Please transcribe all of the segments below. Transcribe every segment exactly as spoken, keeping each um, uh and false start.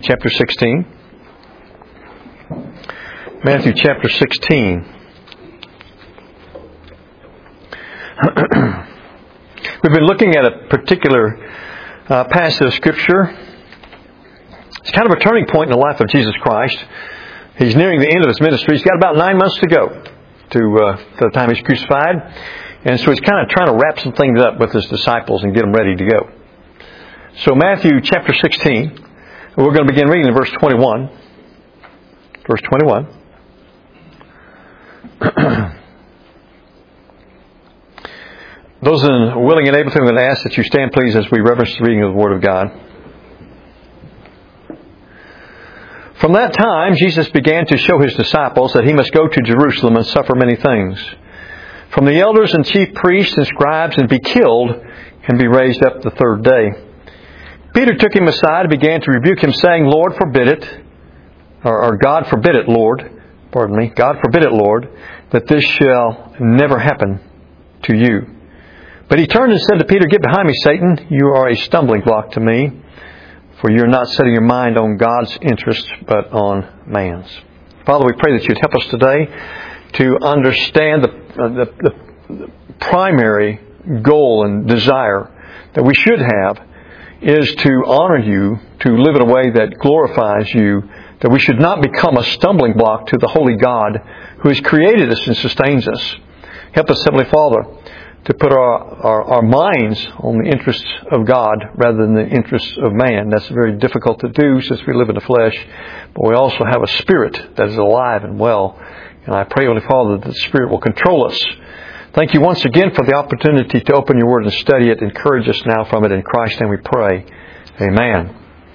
chapter sixteen. Matthew chapter sixteen. We've been looking at a particular uh, passage of Scripture. It's kind of a turning point in the life of Jesus Christ. He's nearing the end of His ministry. He's got about nine months to go to, uh, to the time He's crucified. And so He's kind of trying to wrap some things up with His disciples and get them ready to go. So Matthew chapter sixteen, we're going to begin reading in verse twenty-one. Verse twenty-one. Those willing and able to, I'm going to ask that you stand, please, as we reverence the reading of the Word of God. From that time, Jesus began to show His disciples that He must go to Jerusalem and suffer many things from the elders and chief priests and scribes, and be killed and be raised up the third day. Peter took Him aside and began to rebuke Him, saying, Lord, forbid it, or, or God forbid it, Lord, pardon me, God forbid it, Lord, that this shall never happen to you. But He turned and said to Peter, Get behind me, Satan. You are a stumbling block to me, for you are not setting your mind on God's interests, but on man's. Father, we pray that You'd help us today to understand the, uh, the, the, the primary goal and desire that we should have is to honor You, to live in a way that glorifies You, that we should not become a stumbling block to the Holy God who has created us and sustains us. Help us, Heavenly Father, to put our, our, our minds on the interests of God rather than the interests of man. That's very difficult to do since we live in the flesh, but we also have a spirit that is alive and well. And I pray, Holy Father, that the Spirit will control us. Thank You once again for the opportunity to open Your Word and study it. Encourage us now from it. In Christ's name we pray. Amen.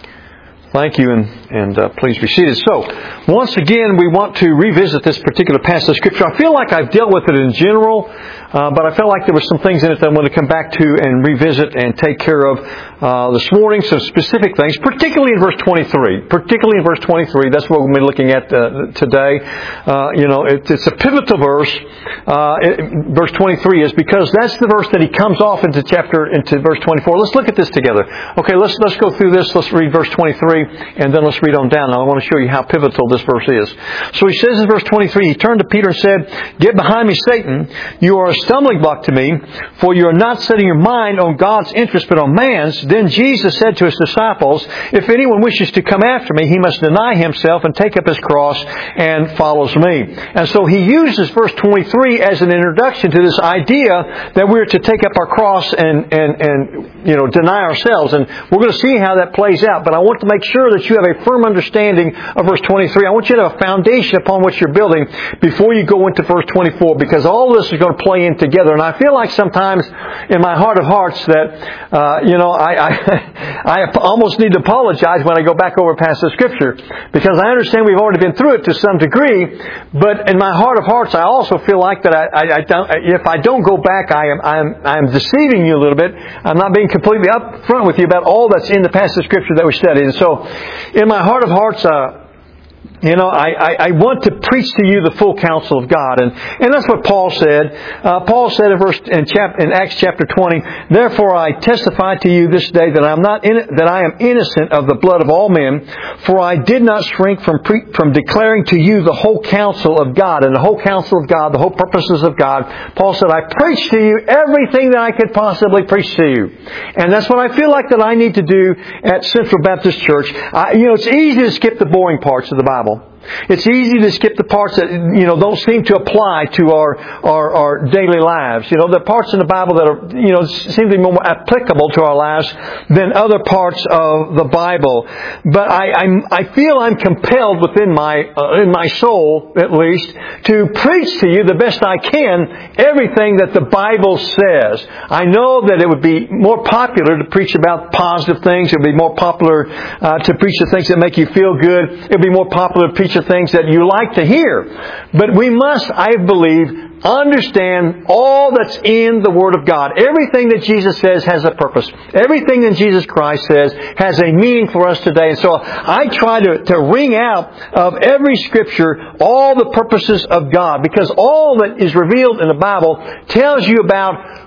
Thank you, and, and uh, please be seated. So, once again, we want to revisit this particular passage of Scripture. I feel like I've dealt with it in general, uh, but I felt like there were some things in it that I want to come back to and revisit and take care of uh, this morning. Some specific things, particularly in verse twenty-three. Particularly in verse twenty-three. That's what we'll be looking at uh, today. Uh, you know, it, it's a pivotal verse. Uh, it, verse twenty-three is because that's the verse that he comes off into chapter into verse twenty-four. Let's look at this together. Okay, let's let's go through this. Let's read verse twenty-three. And then let's read on down. Now I want to show you how pivotal this verse is. So he says in verse twenty-three, He turned to Peter and said, Get behind me, Satan. You are a stumbling block to me, for you are not setting your mind on God's interest, but on man's. Then Jesus said to His disciples, If anyone wishes to come after me, he must deny himself and take up his cross and follows me. And so he uses verse twenty-three as an introduction to this idea that we're to take up our cross and, and, and you know, deny ourselves. And we're going to see how that plays out. But I want to make sure that you have a firm understanding of verse twenty-three. I want you to have a foundation upon which you're building before you go into verse twenty-four, because all this is going to play in together. And I feel like sometimes in my heart of hearts that, uh, you know, I, I, I almost need to apologize when I go back over past the Scripture, because I understand we've already been through it to some degree, but in my heart of hearts I also feel like that I, I, I don't, if I don't go back, I am, I am, I am deceiving you a little bit. I'm not being completely upfront with you about all that's in the passage of Scripture that we studied. And so, in my heart of hearts, uh, you know, I, I, I want to preach to you the full counsel of God. And, and that's what Paul said. Uh, Paul said in verse, in, chap, in Acts chapter twenty, Therefore I testify to you this day that I am not in, that I am innocent of the blood of all men, for I did not shrink from pre, from declaring to you the whole counsel of God. And the whole counsel of God, the whole purposes of God. Paul said, I preached to you everything that I could possibly preach to you. And that's what I feel like that I need to do at Central Baptist Church. I, you know, it's easy to skip the boring parts of the Bible. It's easy to skip the parts that, you know, don't seem to apply to our, our, our daily lives. You know, the parts in the Bible that are, you know, seem to be more applicable to our lives than other parts of the Bible. But I, I'm, I feel I'm compelled within my, uh, in my soul, at least, to preach to you the best I can everything that the Bible says. I know that it would be more popular to preach about positive things. It would be more popular uh, to preach the things that make you feel good. It would be more popular to preach the things that you like to hear. But we must, I believe, understand all that's in the Word of God. Everything that Jesus says has a purpose. Everything that Jesus Christ says has a meaning for us today. And so I try to, to wring out of every Scripture all the purposes of God, because all that is revealed in the Bible tells you about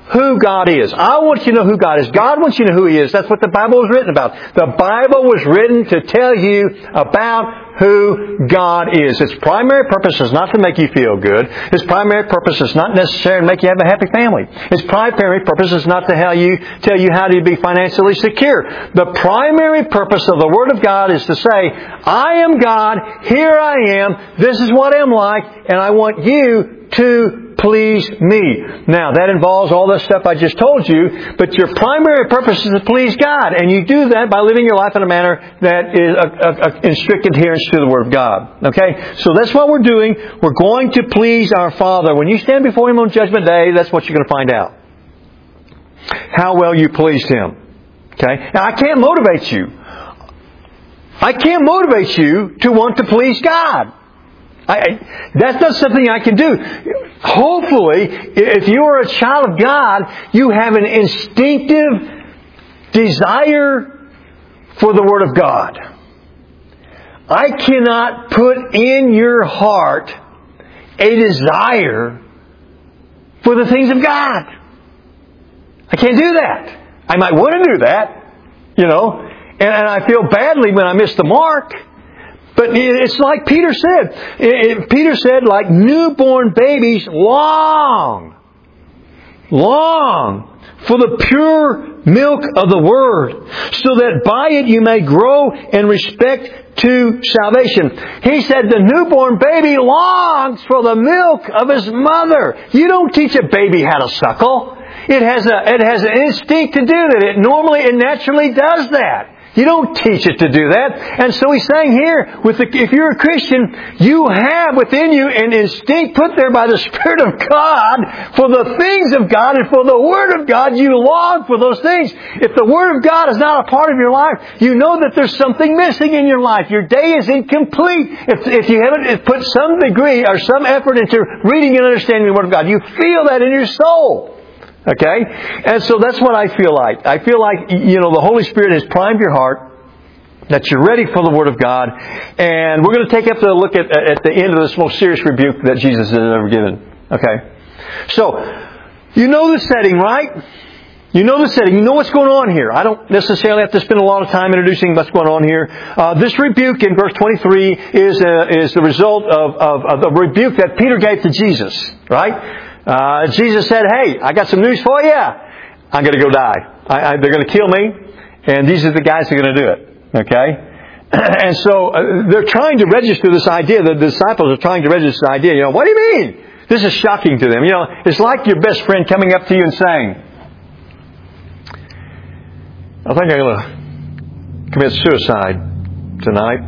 who God is. I want you to know who God is. God wants you to know who He is. That's what the Bible was written about. The Bible was written to tell you about who God is. Its primary purpose is not to make you feel good. Its primary purpose is not necessarily to make you have a happy family. Its primary purpose is not to tell you, tell you how to be financially secure. The primary purpose of the Word of God is to say, I am God, here I am, this is what I'm like, and I want you to please me. Now, that involves all the stuff I just told you, but your primary purpose is to please God. And you do that by living your life in a manner that is a, a, a, in strict adherence to the Word of God. Okay? So that's what we're doing. We're going to please our Father. When you stand before Him on Judgment Day, that's what you're going to find out. How well you pleased Him. Okay? Now, I can't motivate you. I can't motivate you to want to please God. I, that's not something I can do. Hopefully, if you are a child of God, you have an instinctive desire for the Word of God. I cannot put in your heart a desire for the things of God. I can't do that. I might want to do that, you know, and, and I feel badly when I miss the mark. But it's like Peter said. Peter said, like newborn babies, long, long for the pure milk of the Word, so that by it you may grow in respect to salvation. He said the newborn baby longs for the milk of his mother. You don't teach a baby how to suckle. It has a, it has an instinct to do that. It normally, it naturally does that. You don't teach it to do that. And so he's saying here, with the, if you're a Christian, you have within you an instinct put there by the Spirit of God for the things of God and for the Word of God. You long for those things. If the Word of God is not a part of your life, you know that there's something missing in your life. Your day is incomplete if, if you haven't put some degree or some effort into reading and understanding the Word of God. You feel that in your soul. Okay? And so that's what I feel like. I feel like, you know, the Holy Spirit has primed your heart, that you're ready for the Word of God. And we're going to take up a look at, at the end of this most serious rebuke that Jesus has ever given. Okay? So, you know the setting, right? You know the setting. You know what's going on here. I don't necessarily have to spend a lot of time introducing what's going on here. Uh, this rebuke in verse twenty-three is, uh, is the result of, of, of the rebuke that Peter gave to Jesus. Right? Uh, Jesus said, hey, I got some news for you. I'm going to go die. I, I, they're going to kill me. And these are the guys who are going to do it. Okay? And so uh, they're trying to register this idea. The disciples are trying to register this idea. You know, what do you mean? This is shocking to them. You know, it's like your best friend coming up to you and saying, I think I'm going to commit suicide tonight.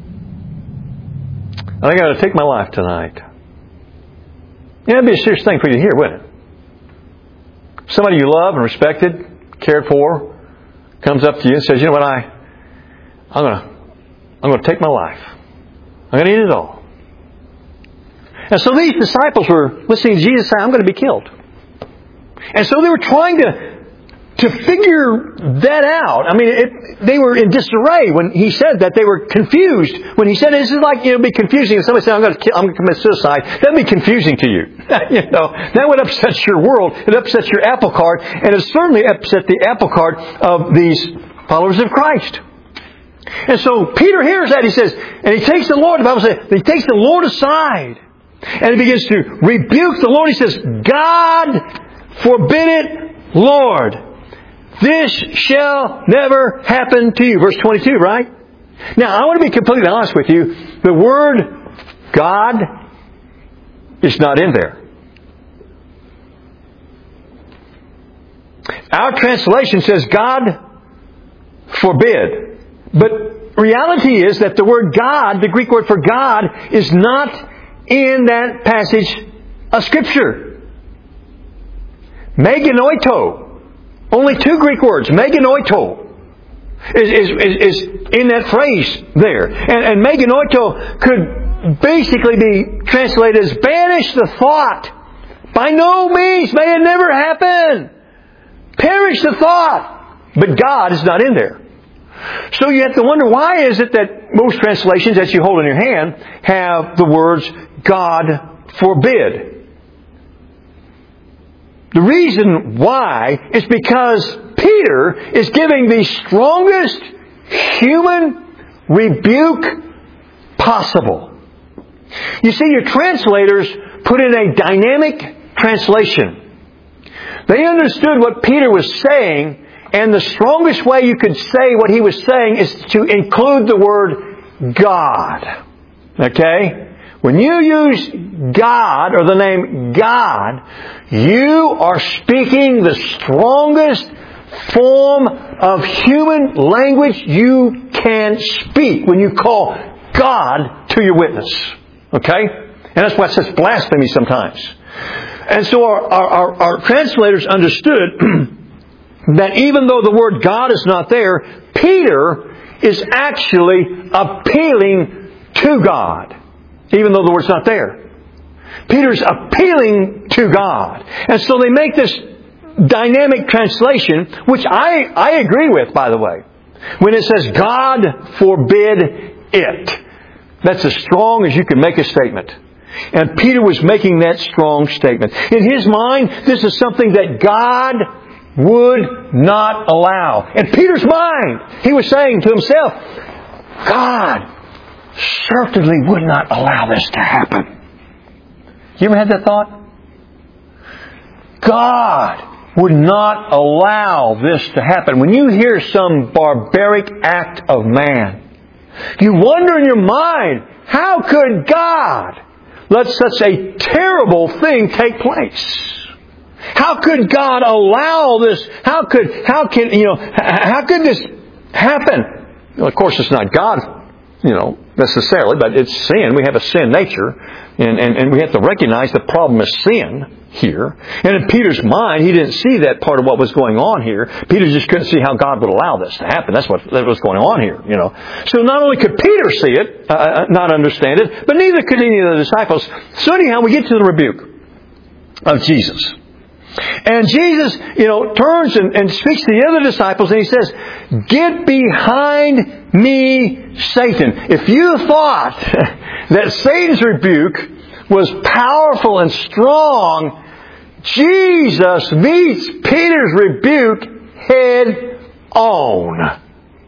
I think I'm going to take my life tonight. You know, it'd be a serious thing for you to hear, wouldn't it? Somebody you love and respected, cared for, comes up to you and says, you know what, I, I'm going to, I'm going to take my life. I'm going to eat it all. And so these disciples were listening to Jesus say, I'm going to be killed. And so they were trying to, to figure that out. I mean, it, they were in disarray when He said that. They were confused when He said, this is like, you know, be confusing. If somebody said, I'm going to, kill, I'm going to commit suicide, that'd be confusing to you. You know, that would upset your world. It upsets your apple cart. And it certainly upset the apple cart of these followers of Christ. And so Peter hears that. He says, and he takes the Lord, the Bible says, he takes the Lord aside. And he begins to rebuke the Lord. He says, God forbid it, Lord. This shall never happen to you. Verse twenty-two, right? Now, I want to be completely honest with you. The word God is not in there. Our translation says God forbid. But reality is that the word God, the Greek word for God, is not in that passage of Scripture. Meganoito. Only two Greek words, meganoito, is, is, is, is in that phrase there. And, and meganoito could basically be translated as banish the thought. By no means, may it never happen. Perish the thought. But God is not in there. So you have to wonder, why is it that most translations that you hold in your hand have the words God forbid? The reason why is because Peter is giving the strongest human rebuke possible. You see, your translators put in a dynamic translation. They understood what Peter was saying, and the strongest way you could say what he was saying is to include the word God. Okay? When you use God, or the name God, you are speaking the strongest form of human language you can speak when you call God to your witness. Okay? And that's why it says blasphemy sometimes. And so our, our, our, our translators understood that even though the word God is not there, Peter is actually appealing to God. Even though the word's not there. Peter's appealing to God. And so they make this dynamic translation, which I, I agree with, by the way. When it says, God forbid it. That's as strong as you can make a statement. And Peter was making that strong statement. In his mind, this is something that God would not allow. In Peter's mind, he was saying to himself, God certainly would not allow this to happen. You ever had that thought? God would not allow this to happen. When you hear some barbaric act of man, you wonder in your mind, how could God let such a terrible thing take place? How could God allow this? How could, how can, you know, how could this happen? Well, of course, it's not God, you know, necessarily, but it's sin. We have a sin nature, and, and, and we have to recognize the problem is sin here. And in Peter's mind, he didn't see that part of what was going on here. Peter just couldn't see how God would allow this to happen. That's what that was going on here, you know. So not only could Peter see it, uh, not understand it, but neither could any of the disciples. So anyhow, we get to the rebuke of Jesus. And Jesus, you know, turns and, and speaks to the other disciples, and He says, "Get behind me, Satan." If you thought that Satan's rebuke was powerful and strong, Jesus meets Peter's rebuke head on.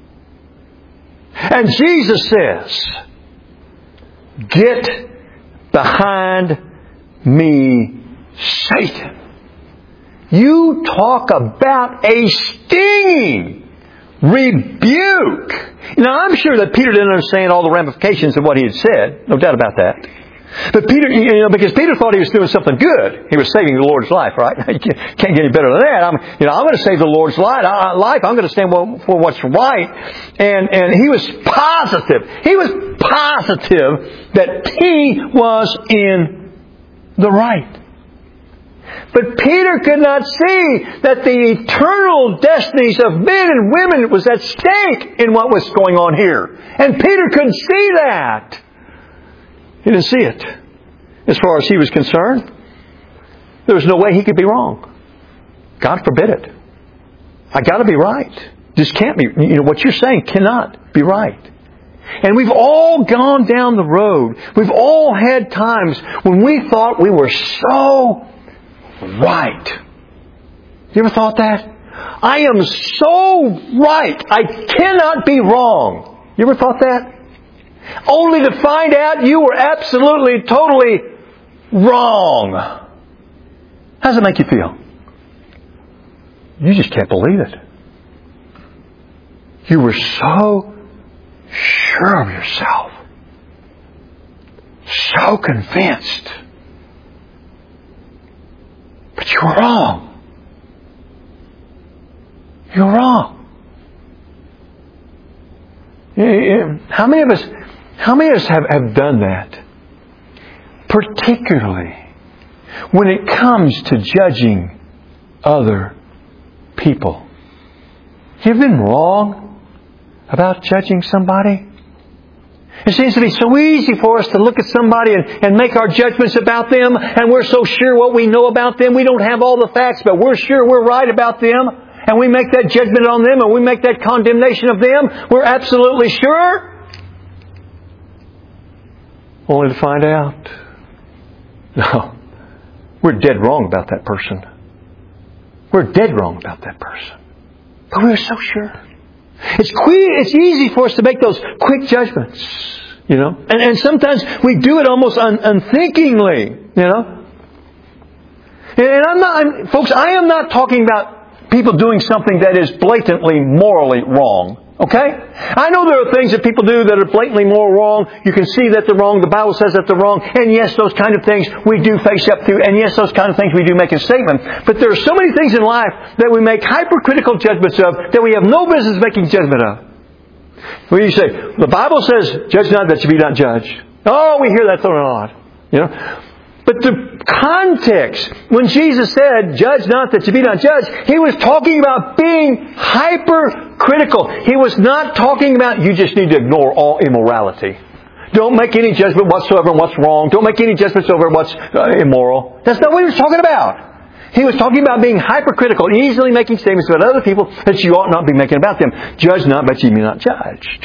And Jesus says, "Get behind me, Satan." You talk about a stinging rebuke. Now, I'm sure that Peter didn't understand all the ramifications of what he had said. No doubt about that. But Peter, you know, because Peter thought he was doing something good. He was saving the Lord's life, right? You can't get any better than that. I'm, you know, I'm going to save the Lord's life. I'm going to stand for what's right. And, and he was positive. He was positive that he was in the right. But Peter could not see that the eternal destinies of men and women was at stake in what was going on here. And Peter couldn't see that. He didn't see it. As far as he was concerned, there was no way he could be wrong. God forbid it. I got to be right. This can't be. You know, what you're saying cannot be right. And we've all gone down the road. We've all had times when we thought we were so right. You ever thought that? I am so right. I cannot be wrong. You ever thought that? Only to find out you were absolutely, totally wrong. How does it make you feel? You just can't believe it. You were so sure of yourself. So convinced. But you were wrong. You're wrong. How many of us, how many of us have, have done that? Particularly when it comes to judging other people. You've been wrong about judging somebody? It seems to be so easy for us to look at somebody and, and make our judgments about them, and we're so sure what we know about them. We don't have all the facts, but we're sure we're right about them. And we make that judgment on them, and we make that condemnation of them. We're absolutely sure. Only to find out, no, we're dead wrong about that person. We're dead wrong about that person. But we were so sure. It's que- it's easy for us to make those quick judgments, you know. And, and sometimes we do it almost un- unthinkingly, you know. And, and I'm not, I'm, folks, I am not talking about people doing something that is blatantly morally wrong. Okay? I know there are things that people do that are blatantly moral wrong. You can see that they're wrong. The Bible says that they're wrong. And yes, those kind of things we do face up to. And yes, those kind of things we do make a statement. But there are so many things in life that we make hypercritical judgments of that we have no business making judgment of. Where you say, the Bible says, judge not that you be not judged. Oh, we hear that thrown out. You know? But the context, when Jesus said, judge not that you be not judged, He was talking about being hypercritical. He was not talking about you just need to ignore all immorality. Don't make any judgment whatsoever on what's wrong. Don't make any judgments over what's uh, immoral. That's not what He was talking about. He was talking about being hypercritical, easily making statements about other people that you ought not be making about them. Judge not, but ye be not judged.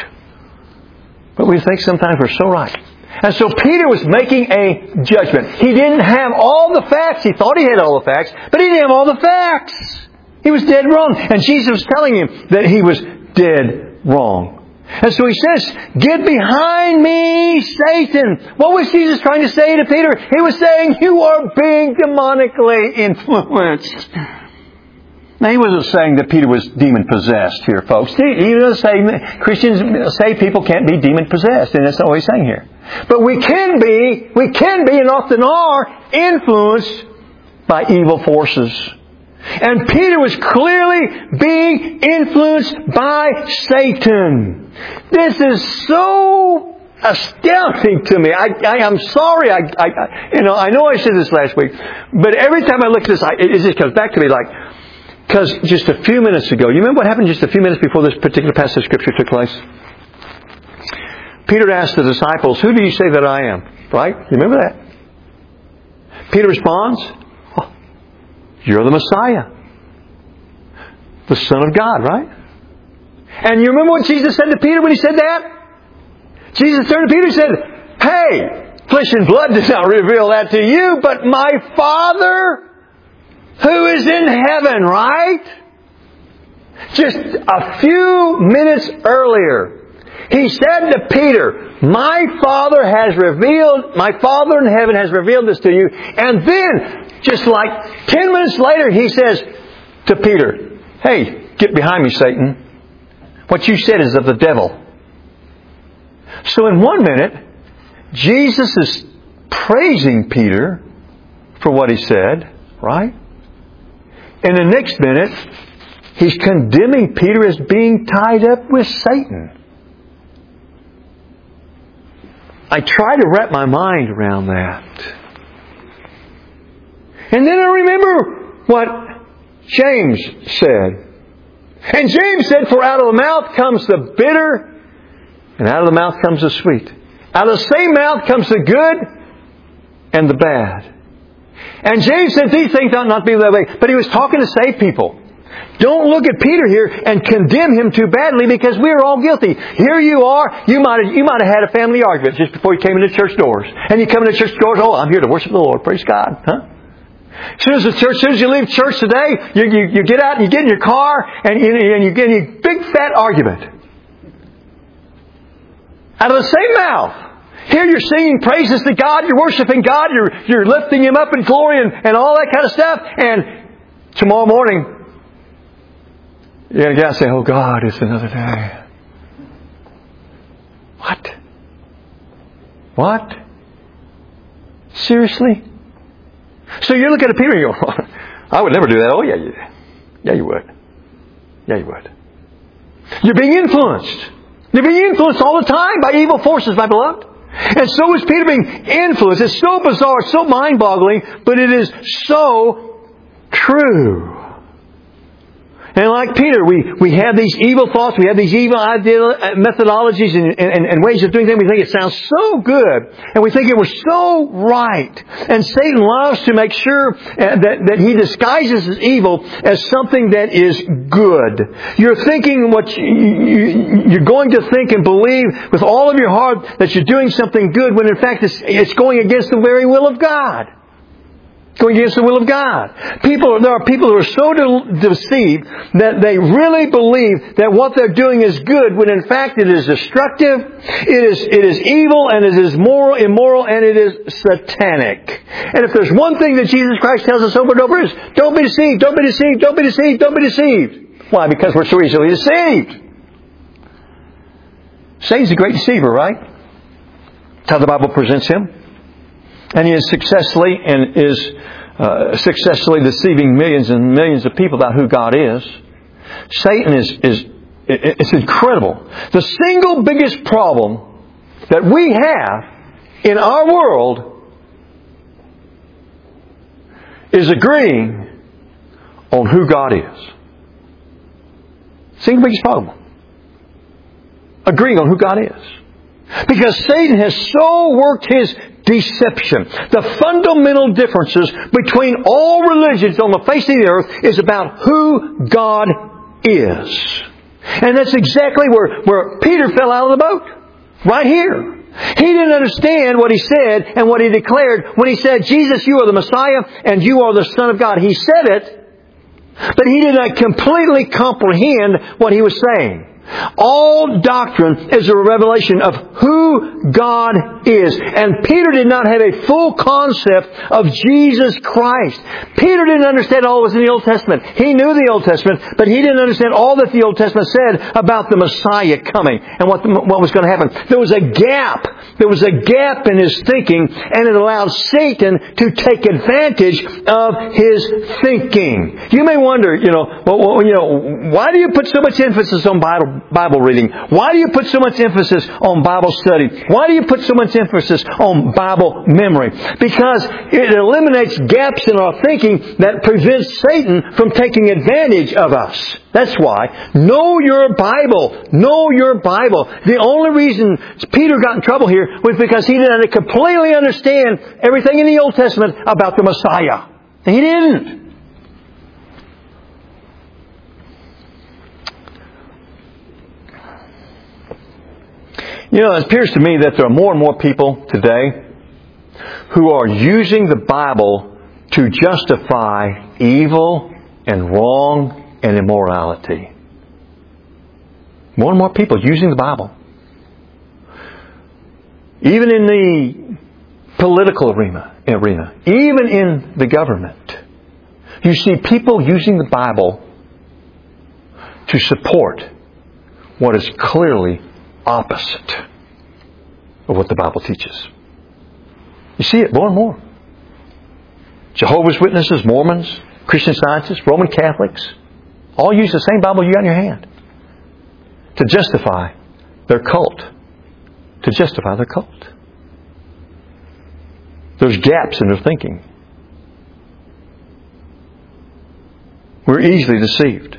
But we think sometimes we're so right. And so Peter was making a judgment. He didn't have all the facts. He thought he had all the facts, but he didn't have all the facts. He was dead wrong. And Jesus was telling him that he was dead wrong. And so He says, get behind me, Satan. What was Jesus trying to say to Peter? He was saying, you are being demonically influenced. Now, He wasn't saying that Peter was demon-possessed here, folks. He doesn't say, Christians say people can't be demon-possessed, and that's not what He's saying here. But we can be, we can be, and often are, influenced by evil forces. And Peter was clearly being influenced by Satan. This is so astounding to me. I, I, I'm sorry. I, I, you know, I know I said this last week, but every time I look at this, I, it just comes back to me like, because just a few minutes ago, you remember what happened just a few minutes before this particular passage of Scripture took place? Peter asked the disciples, who do you say that I am? Right? You remember that? Peter responds, oh, you're the Messiah. The Son of God, right? And you remember what Jesus said to Peter when He said that? Jesus turned to Peter and said, hey, flesh and blood does not reveal that to you, but my Father who is in heaven, right? Just a few minutes earlier, He said to Peter, my Father has revealed, my Father in heaven has revealed this to you. And then, just like ten minutes later, He says to Peter, hey, get behind me, Satan. What you said is of the devil. So in one minute, Jesus is praising Peter for what he said, right? In the next minute, He's condemning Peter as being tied up with Satan. I try to wrap my mind around that. And then I remember what James said. And James said, for out of the mouth comes the bitter, and out of the mouth comes the sweet. Out of the same mouth comes the good and the bad. And James said these things ought not to be that way. But he was talking to saved people. Don't look at Peter here and condemn him too badly, because we are all guilty. Here you are. You might have, you might have had a family argument just before you came into church doors. And you come into church doors, oh, I'm here to worship the Lord. Praise God. Huh? As soon as the church, as soon as you leave church today, you, you, you get out and you get in your car and you, and you get a big fat argument. Out of the same mouth. Here you're singing praises to God, you're worshiping God, you're, you're lifting Him up in glory and, and all that kind of stuff. And tomorrow morning, you're going to get out and say, oh God, it's another day. What? What? Seriously? So you're looking at Peter and you go, I would never do that. Oh yeah, you, yeah you would. Yeah you would. You're being influenced. You're being influenced all the time by evil forces, my beloved. And so is Peter being influenced. It's so bizarre, it's so mind-boggling, but it is so true. And like Peter, we, we have these evil thoughts, we have these evil ideal methodologies and, and, and ways of doing things. We think it sounds so good, and we think it was so right. And Satan loves to make sure that, that he disguises his evil as something that is good. You're thinking what you, you, you're going to think and believe with all of your heart that you're doing something good, when in fact it's, it's going against the very will of God. Going against the will of God. People, there are people who are so de- deceived that they really believe that what they're doing is good when in fact it is destructive, it is, it is evil, and it is moral, immoral, and it is satanic. And if there's one thing that Jesus Christ tells us over and over is, don't be deceived, don't be deceived, don't be deceived, don't be deceived. Why? Because we're so easily deceived. Satan's a great deceiver, right? That's how the Bible presents him. And he is successfully and is uh, successfully deceiving millions and millions of people about who God is. Satan is, is it's incredible. The single biggest problem that we have in our world is agreeing on who God is. Single biggest problem. Agreeing on who God is. Because Satan has so worked his deception. The fundamental differences between all religions on the face of the earth is about who God is. And that's exactly where, where Peter fell out of the boat. Right here. He didn't understand what he said and what he declared when he said, Jesus, you are the Messiah and you are the Son of God. He said it, but he did not completely comprehend what he was saying. All doctrine is a revelation of who God is. And Peter did not have a full concept of Jesus Christ. Peter didn't understand all that was in the Old Testament. He knew the Old Testament, but he didn't understand all that the Old Testament said about the Messiah coming and what, the, what was going to happen. There was a gap. There was a gap in his thinking, and it allowed Satan to take advantage of his thinking. You may wonder, you know, well, you know, why do you put so much emphasis on Bible Bible reading? Why do you put so much emphasis on Bible study? Why do you put so much emphasis on Bible memory? Because it eliminates gaps in our thinking that prevents Satan from taking advantage of us. That's why. Know your Bible. Know your Bible. The only reason Peter got in trouble here was because he didn't completely understand everything in the Old Testament about the Messiah. He didn't. You know, it appears to me that there are more and more people today who are using the Bible to justify evil and wrong and immorality. More and more people using the Bible. Even in the political arena, arena, even in the government, you see people using the Bible to support what is clearly opposite of what the Bible teaches. You see it more and more. Jehovah's Witnesses, Mormons, Christian Scientists, Roman Catholics, all use the same Bible you got in your hand to justify their cult. To justify their cult. There's gaps in their thinking. We're easily deceived.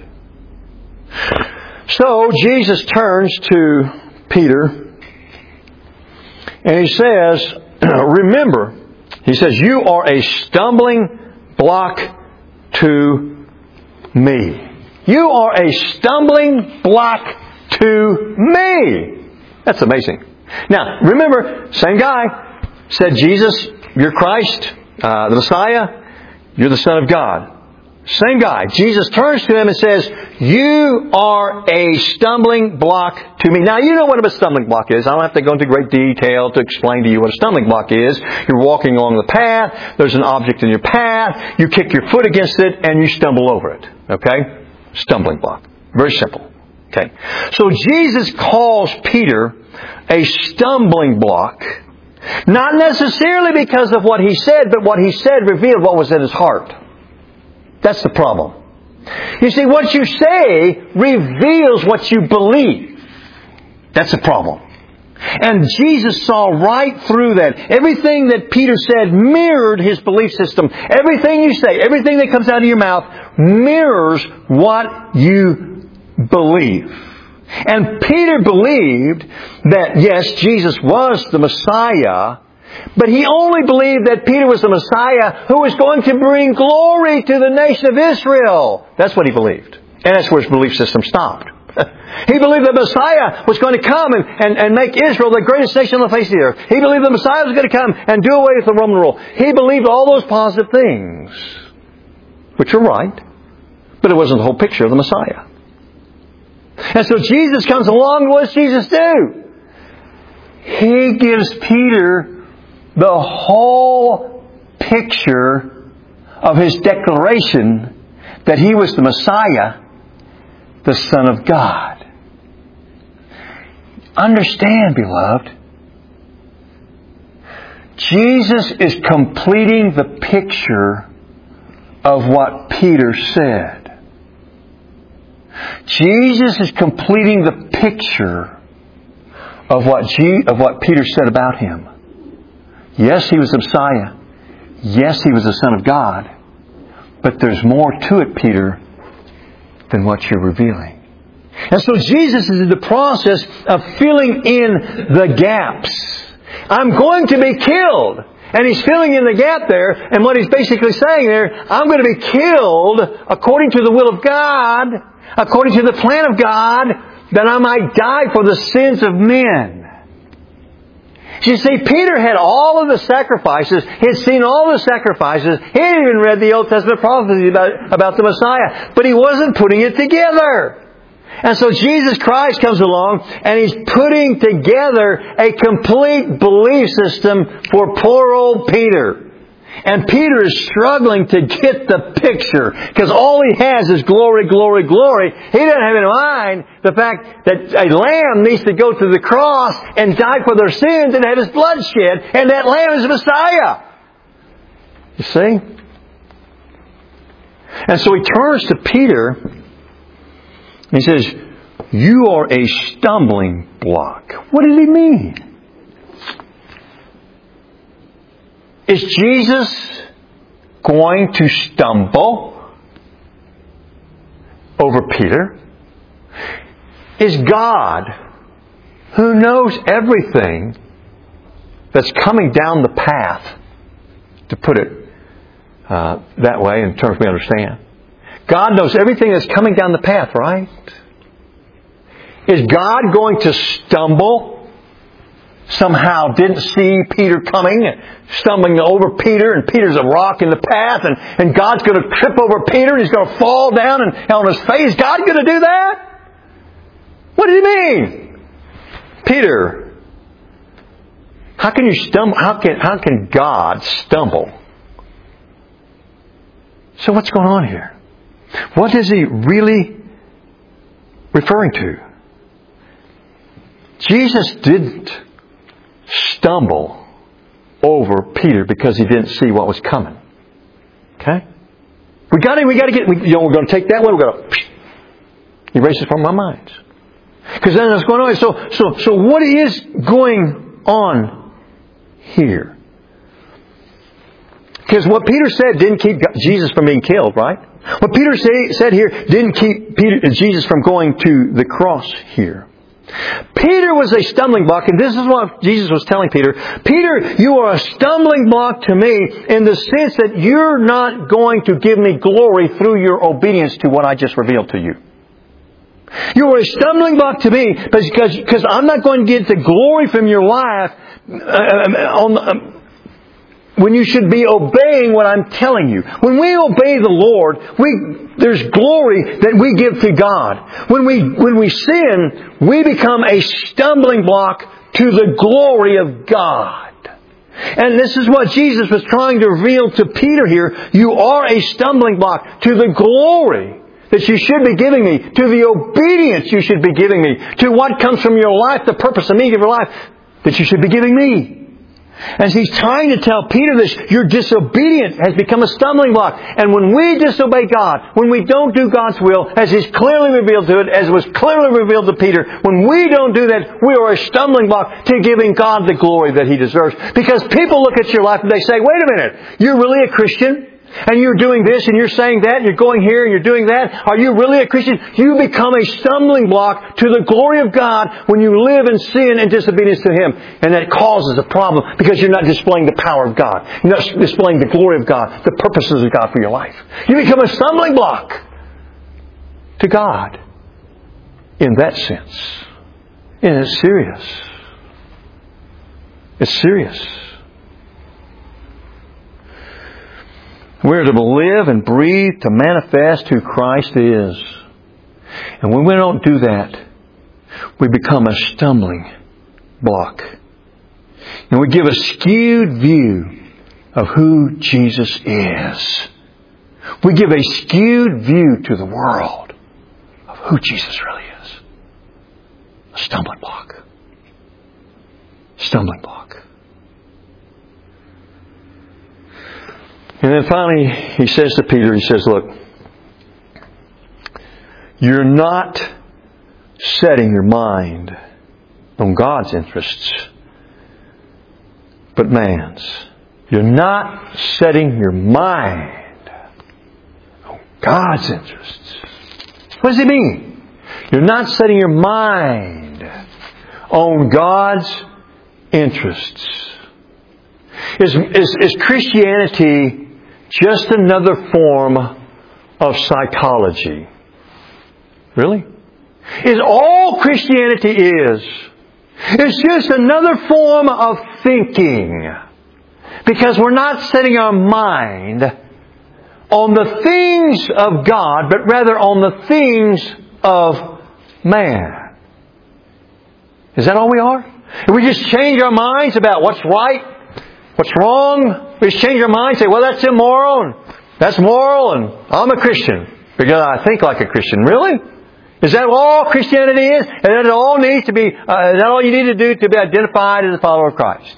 So Jesus turns to Peter and he says, remember, he says, you are a stumbling block to me. You are a stumbling block to me. That's amazing. Now, remember, same guy said, Jesus, you're Christ, uh, the Messiah, you're the Son of God. Same guy. Jesus turns to him and says, you are a stumbling block to me. Now, you know what a stumbling block is. I don't have to go into great detail to explain to you what a stumbling block is. You're walking along the path. There's an object in your path. You kick your foot against it and you stumble over it. Okay? Stumbling block. Very simple. Okay. So Jesus calls Peter a stumbling block. Not necessarily because of what he said, but what he said revealed what was in his heart. That's the problem. You see, what you say reveals what you believe. That's the problem. And Jesus saw right through that. Everything that Peter said mirrored his belief system. Everything you say, everything that comes out of your mouth mirrors what you believe. And Peter believed that, yes, Jesus was the Messiah, but he only believed that Peter was the Messiah who was going to bring glory to the nation of Israel. That's what he believed. And that's where his belief system stopped. He believed the Messiah was going to come and, and, and make Israel the greatest nation on the face of the earth. He believed the Messiah was going to come and do away with the Roman rule. He believed all those positive things, which are right, but it wasn't the whole picture of the Messiah. And so Jesus comes along. What does Jesus do? He gives Peter the whole picture of His declaration that He was the Messiah, the Son of God. Understand, beloved, Jesus is completing the picture of what Peter said. Jesus is completing the picture of what G- of what Peter said about Him. Yes, He was the Messiah. Yes, He was the Son of God. But there's more to it, Peter, than what you're revealing. And so Jesus is in the process of filling in the gaps. I'm going to be killed. And He's filling in the gap there. And what He's basically saying there, I'm going to be killed according to the will of God, according to the plan of God, that I might die for the sins of men. You see, Peter had all of the sacrifices. He had seen all the sacrifices. He had even read the Old Testament prophecy about, about the Messiah. But he wasn't putting it together. And so Jesus Christ comes along and He's putting together a complete belief system for poor old Peter. And Peter is struggling to get the picture because all he has is glory, glory, glory. He doesn't have in mind the fact that a lamb needs to go to the cross and die for their sins and have His blood shed, and that lamb is the Messiah. You see? And so he turns to Peter and he says, "You are a stumbling block." What did he mean? Is Jesus going to stumble over Peter? Is God, who knows everything that's coming down the path, to put it uh, that way in terms we understand, God knows everything that's coming down the path, right? Is God going to stumble? Somehow didn't see Peter coming, stumbling over Peter, and Peter's a rock in the path, and, and God's going to trip over Peter, and he's going to fall down and on his face. Is God going to do that? What did he mean? Peter, how can you stumble? How can, how can God stumble? So what's going on here? What is he really referring to? Jesus didn't stumble over Peter because he didn't see what was coming. Okay? We got to, we got to get, we, you know, we're going to take that one, we're going to erase it from our minds. Because then what's going on. So, so, so what is going on here? Because what Peter said didn't keep Jesus from being killed, right? What Peter say, said here didn't keep Peter, Jesus from going to the cross here. Peter was a stumbling block, and this is what Jesus was telling Peter. Peter, you are a stumbling block to me in the sense that you're not going to give me glory through your obedience to what I just revealed to you. You are a stumbling block to me because, because I'm not going to get the glory from your life uh, on, um, when you should be obeying what I'm telling you. When we obey the Lord, we there's glory that we give to God. When we when we sin, we become a stumbling block to the glory of God. And this is what Jesus was trying to reveal to Peter here. You are a stumbling block to the glory that you should be giving me, to the obedience you should be giving me, to what comes from your life, the purpose and meaning of your life that you should be giving me. As he's trying to tell Peter this, your disobedience has become a stumbling block. And when we disobey God, when we don't do God's will, as He's clearly revealed to it, as was clearly revealed to Peter, when we don't do that, we are a stumbling block to giving God the glory that He deserves. Because people look at your life and they say, wait a minute, you're really a Christian? And you're doing this and you're saying that and you're going here and you're doing that. Are you really a Christian? You become a stumbling block to the glory of God when you live in sin and disobedience to Him. And that causes a problem because you're not displaying the power of God. You're not displaying the glory of God, the purposes of God for your life. You become a stumbling block to God. in that sense. And it's serious. It's serious. We're to live and breathe to manifest who Christ is. And when we don't do that, we become a stumbling block. And we give a skewed view of who Jesus is. We give a skewed view to the world of who Jesus really is. A stumbling block. Stumbling block. And then finally, he says to Peter, he says, look, you're not setting your mind on God's interests, but man's. You're not setting your mind on God's interests. What does he mean? You're not setting your mind on God's interests. Is, is, is Christianity just another form of psychology? Really? Is all Christianity is, it's just another form of thinking. Because we're not setting our mind on the things of God, but rather on the things of man. Is that all we are? If we just change our minds about what's right, what's wrong, we just change our minds and say, well, that's immoral, and that's moral, and I'm a Christian because I think like a Christian. Really? Is that all Christianity is? And that it all needs to be, uh, is that all you need to do to be identified as a follower of Christ?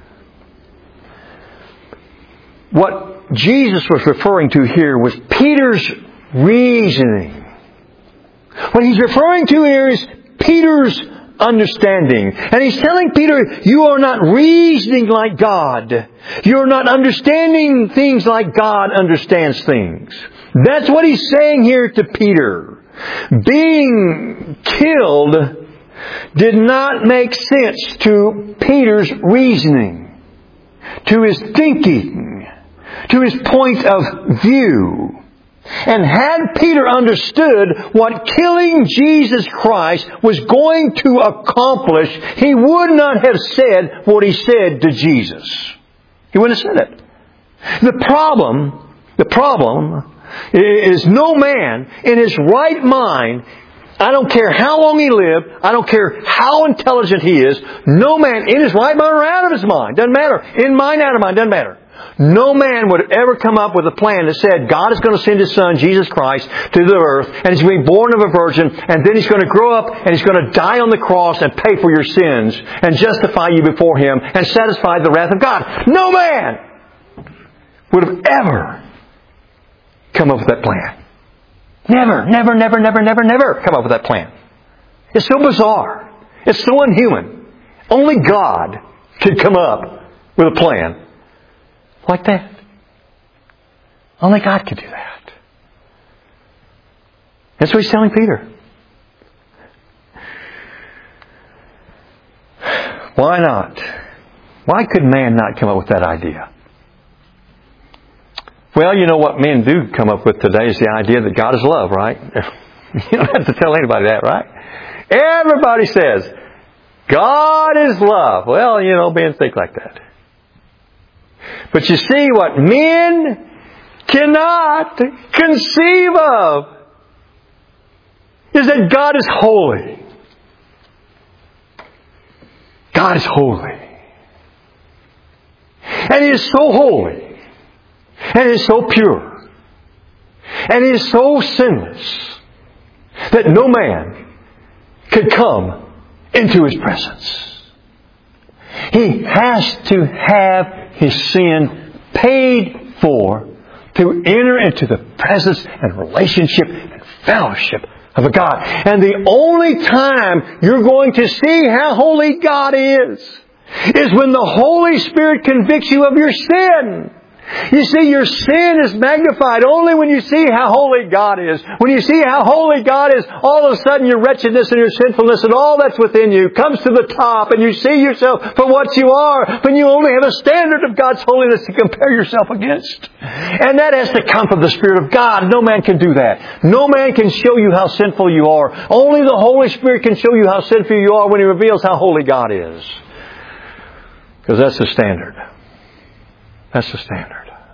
What Jesus was referring to here was Peter's reasoning. What he's referring to here is Peter's understanding. And he's telling Peter, you are not reasoning like God. You're not understanding things like God understands things. That's what he's saying here to Peter. Being killed did not make sense to Peter's reasoning, to his thinking, to his point of view. And had Peter understood what killing Jesus Christ was going to accomplish, he would not have said what he said to Jesus. He wouldn't have said it. The problem, the problem is no man in his right mind, I don't care how long he lived, I don't care how intelligent he is, no man in his right mind or out of his mind, doesn't matter, in mind, out of mind, doesn't matter. No man would ever come up with a plan that said God is going to send His Son, Jesus Christ, to the earth, and He's going to be born of a virgin, and then He's going to grow up, and He's going to die on the cross and pay for your sins, and justify you before Him, and satisfy the wrath of God. No man would have ever come up with that plan. Never, never, never, never, never, never come up with that plan. It's so bizarre. It's so unhuman. Only God could come up with a plan like that. Only God could do that. That's what He's telling Peter. Why not? Why could man not come up with that idea? Well, you know what men do come up with today is the idea that God is love, right? You don't have to tell anybody that, right? Everybody says, God is love. Well, you know, men think like that. But you see, what men cannot conceive of is that God is holy. God is holy. And He is so holy. And He is so pure. And He is so sinless that no man could come into His presence. He has to have his sin paid for to enter into the presence and relationship and fellowship of a God. And the only time you're going to see how holy God is, is when the Holy Spirit convicts you of your sin. You see, your sin is magnified only when you see how holy God is. When you see how holy God is, all of a sudden your wretchedness and your sinfulness and all that's within you comes to the top, and you see yourself for what you are, but you only have a standard of God's holiness to compare yourself against. And that has to come from the Spirit of God. No man can do that. No man can show you how sinful you are. Only the Holy Spirit can show you how sinful you are when He reveals how holy God is. Because that's the standard. That's the standard.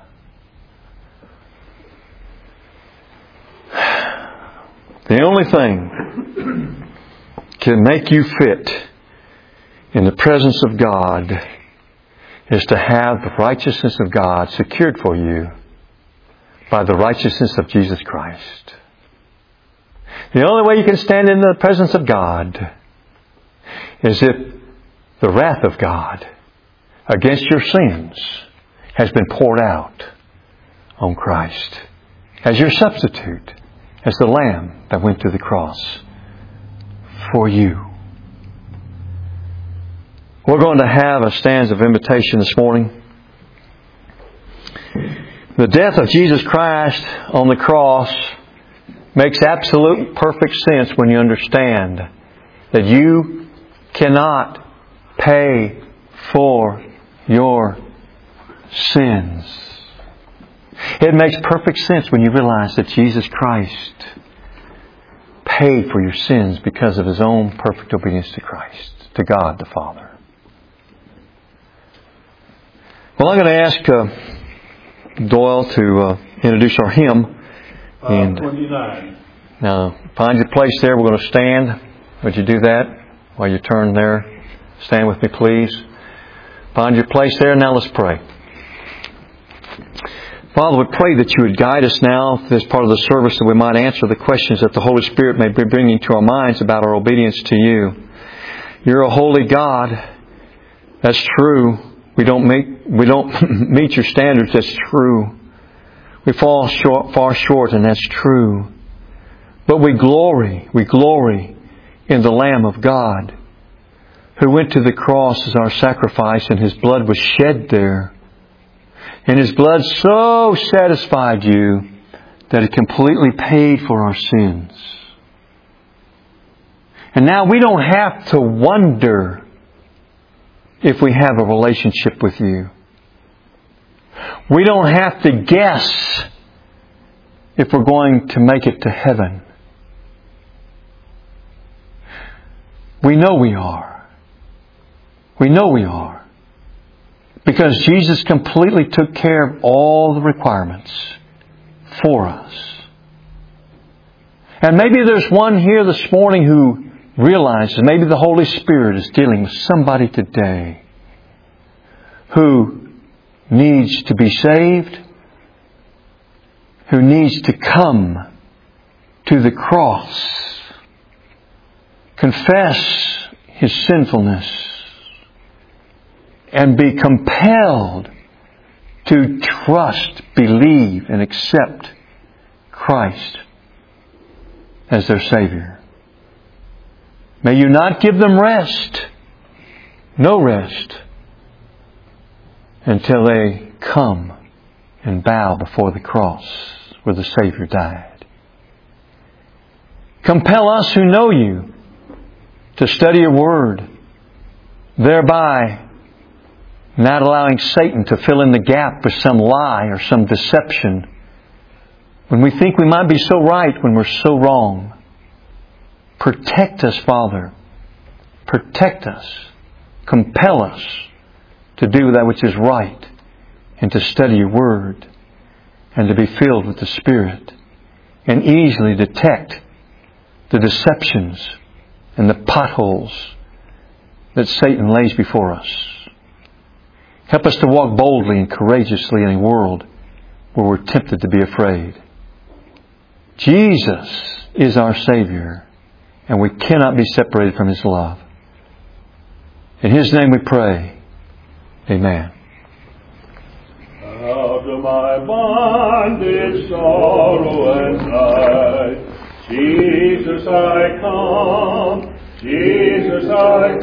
The only thing can make you fit in the presence of God is to have the righteousness of God secured for you by the righteousness of Jesus Christ. The only way you can stand in the presence of God is if the wrath of God against your sins has been poured out on Christ as your substitute, as the Lamb that went to the cross for you. We're going to have a stanza of invitation this morning. The death of Jesus Christ on the cross makes absolute perfect sense when you understand that you cannot pay for your sins. It makes perfect sense when you realize that Jesus Christ paid for your sins because of His own perfect obedience to Christ, to God the Father. Well, I'm going to ask uh, Doyle to uh, introduce our hymn. And twenty-nine. Now, find your place there. We're going to stand. Would you do that while you turn there? Stand with me, please. Find your place there. Now let's pray. Father, we pray that You would guide us now as part of the service, that we might answer the questions that the Holy Spirit may be bringing to our minds about our obedience to You. You're a holy God. That's true. We don't make, we don't meet Your standards. That's true. We fall short, far short, and that's true. But we glory, we glory in the Lamb of God who went to the cross as our sacrifice, and His blood was shed there. And His blood so satisfied You that it completely paid for our sins. And now we don't have to wonder if we have a relationship with You. We don't have to guess if we're going to make it to heaven. We know we are. We know we are. Because Jesus completely took care of all the requirements for us. And maybe there's one here this morning who realizes, maybe the Holy Spirit is dealing with somebody today who needs to be saved, who needs to come to the cross, confess his sinfulness, and be compelled to trust, believe, and accept Christ as their Savior. May You not give them rest, no rest, until they come and bow before the cross where the Savior died. Compel us who know You to study Your Word, thereby not allowing Satan to fill in the gap with some lie or some deception when we think we might be so right when we're so wrong. Protect us, Father. Protect us. Compel us to do that which is right and to study Your Word and to be filled with the Spirit and easily detect the deceptions and the potholes that Satan lays before us. Help us to walk boldly and courageously in a world where we're tempted to be afraid. Jesus is our Savior, and we cannot be separated from His love. In His name we pray. Amen. Out of my bondage, sorrow and strife, Jesus I come, Jesus I come.